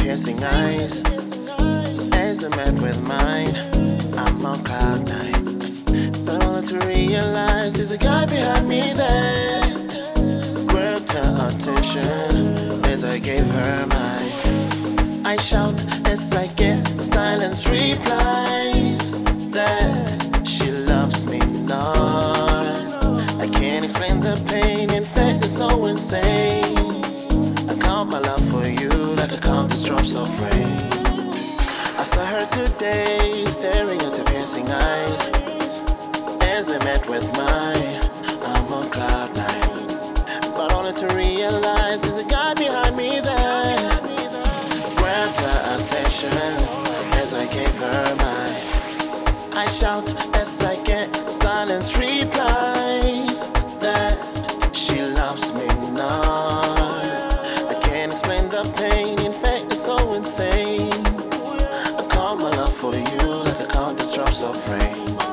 piercing eyes. As they met with mine, I'm on cloud nine. But only to realize there's a guy behind me that grabbed her attention as I gave her mine. I shout as I get silence replies that she loves me not. I can't explain the pain, in fact it's so insane. I count my love for you like I count these drops of rain. I saw her today staring at her piercing eyes. As they met with mine, I'm on cloud nine. But only to realize there's a guy behind me that grabbed her attention as I gave her mine. I shout as I get silence replies that she loves me not. I can't explain the pain, in fact it's so insane. I count my love for you like I count these drops of rain.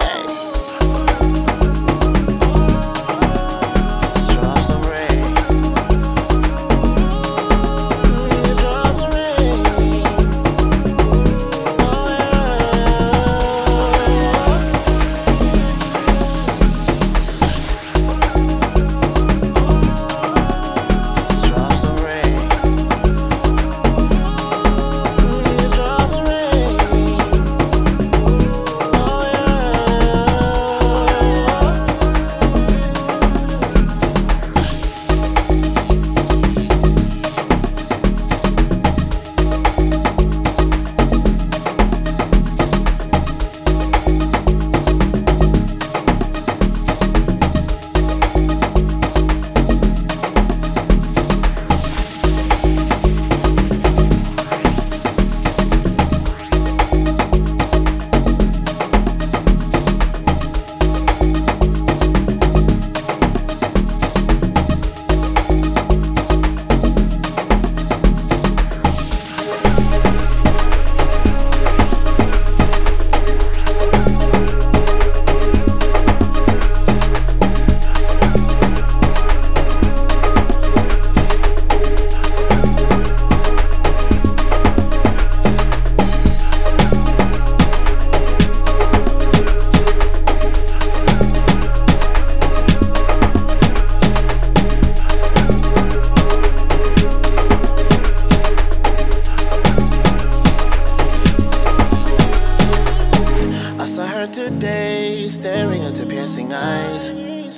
Today, staring at her piercing eyes.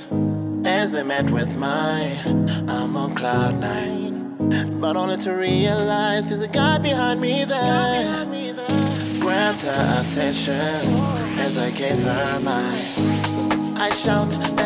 As they met with mine, I'm on cloud nine. But only to realize there's a guy behind me that grabbed her attention as I gave her mine. I shout